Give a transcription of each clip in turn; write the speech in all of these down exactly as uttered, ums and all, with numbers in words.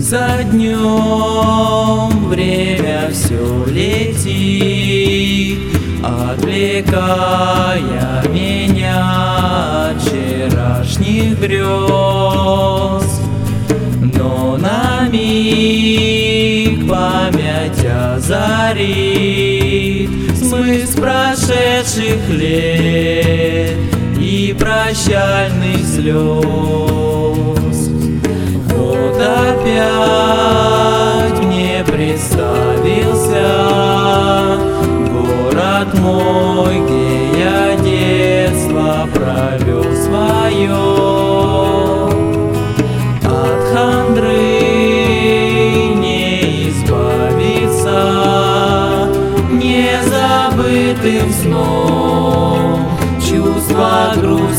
За днем время все летит, отвлекая меня от вчерашних грез. Но на миг память озарит смысл прошедших лет и прощальных слез. Вот опять мне представился город мой, где я детство провел свое. От хандры не избавиться, незабытым сном чувства грусть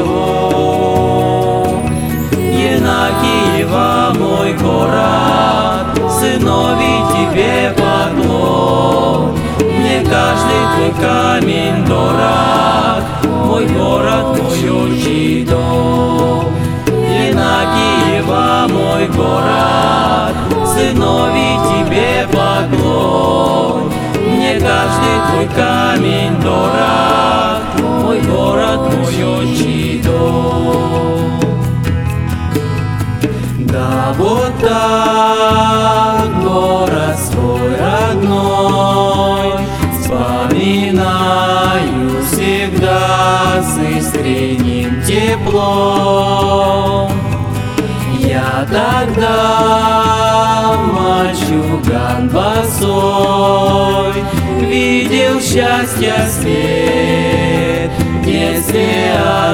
вело. Енакиева, мой город, сыновей тебе поклон. Мне каждый твой камень дорог, мой город, мой отчий дом. Енакиева, мой город, сыновей тебе поклон. Мне каждый твой камень дорог, мой город, мой отчий дом. Да вот так город свой родной вспоминаю всегда с искренним теплом. Я тогда мальчуган босой видел счастье свет в детстве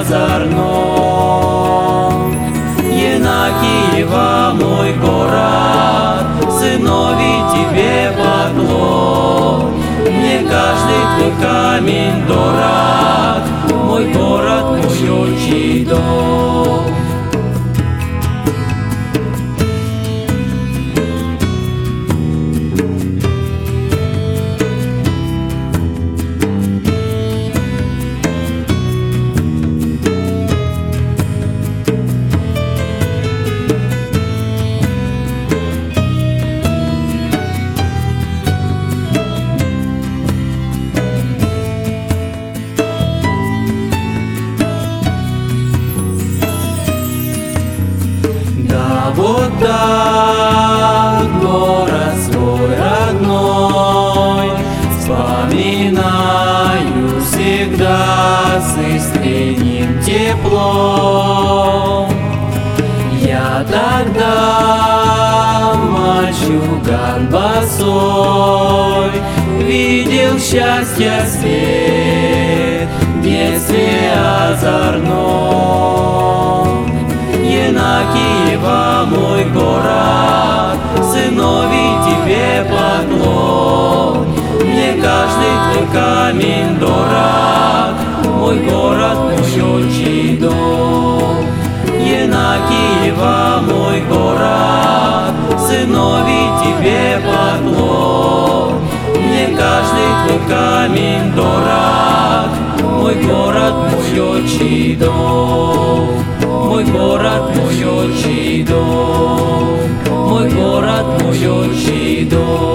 озорном. Енакиева, мой город, сыновей тебе поклон. Мне каждый твой камень дорог, мой город, мой отчий дом. Вот так город свой родной вспоминаю всегда с искренним теплом. Я тогда мальчуган босой видел счастье свет в детстве озорном. Енакиева, мой город, сыновей тебе поклон. Мне каждый твой камень дорог, мой город, мой отчий дом. Енакиева, мой город, сыновей тебе поклон. Мне каждый твой камень дорог, мой город, мой отчий дом. Мой город, мой отчий дом, мой город, мой отчий дом.